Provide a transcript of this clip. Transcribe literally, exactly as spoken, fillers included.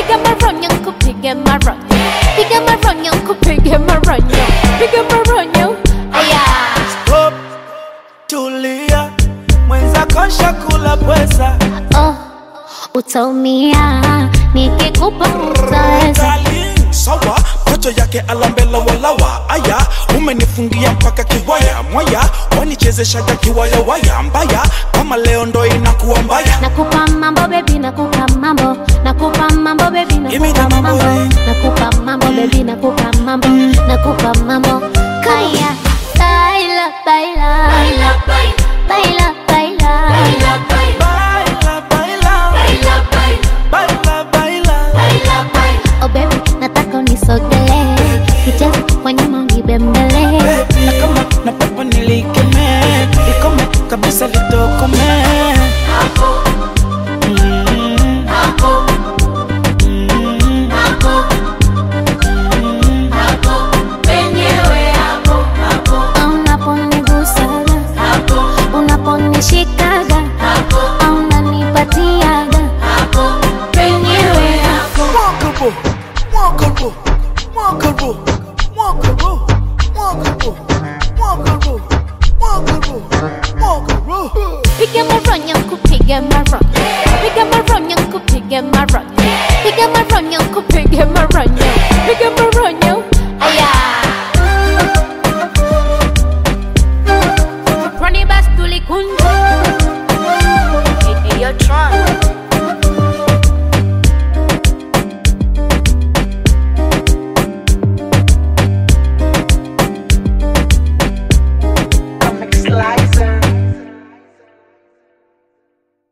piga maronyo kupige maronyo, piga maronyo kupige maronyo, piga maronyo. Aya. Stop, tulia, mwenza kosha kula pweza. Oh, utaumia, nikikupa utaweza. Sawa, kocho yake alambela walawa. Aya, umenifungia mpaka kiwaya. Mwaya, wanichezeshaga kiwaya waya. Mbaya, kama leo ndo inakuwa mbaya. Nakupa mambo baby, nakupa mambo. Nakupa mambo baby, nakupa mambo. Nakupa mambo baby, nakupa mambo. Nakupa mambo. Kaya, baila, baila. Baila, baila. Baila, baila. Baila, baila. Baila, baila. Oh baby, nataka unisogele, kicheze kwa nyuma unibembele. Na kama na pepo nilikeme, ikome kabisa litokome. Mm. Mm. Unaponigusaga, unaponishikaga, unanipatiaga penyewe hapo. Walkable, walkable, walkable, walkable, walkable, walkable, walkable. Piga maronyo kupige maronyo, piga maronyo kupige maronyo, piga maronyo kupige maronyo, piga maronyo.